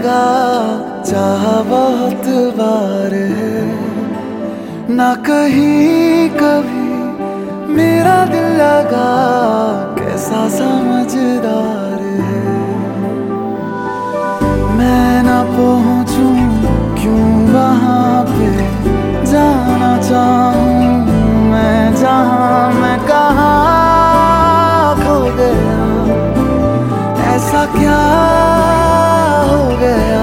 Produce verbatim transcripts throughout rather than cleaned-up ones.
लगा, चाहा बहुत बार है, ना कहीं कभी मेरा दिल लगा, कैसा समझदार है। मैं ना पहुंचूं क्यों वहां पे, जाना चाहूं मैं जहां, मैं कहाँ खो गया, ऐसा क्या हो गया।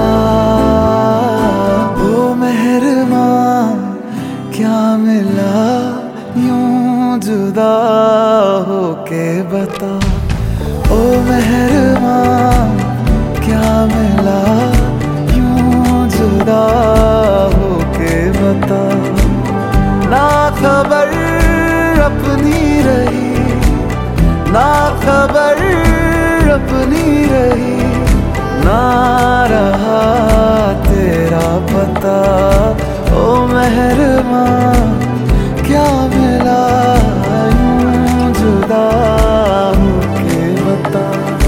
ओ मेहरबां क्या मिला यूं जुदा होके बता, ओ मेहरबां क्या मिला यूं जुदा होके बता। ना खबर अपनी रही, ना खबर अपनी रही, ना रहा तेरा पता। ओ मेहरबां क्या मिला यूं जुदा होके बता।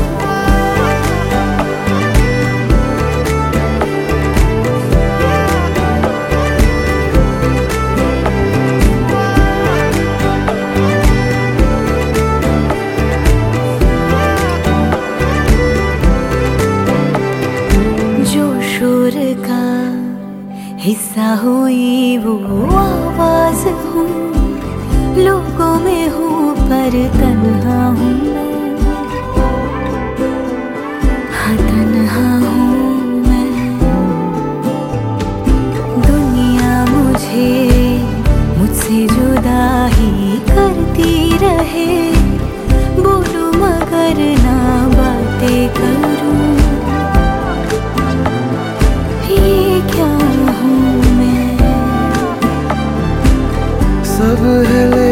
हिस्सा हुई वो आवाज हूँ, लोगों में हूँ पर तन्हा हूँ मैं, हाँ तन्हा हूँ मैं। दुनिया मुझे मुझसे जुदा ही करती रहे, बोलूं मगर ना बातें करूं, ये क्या सब है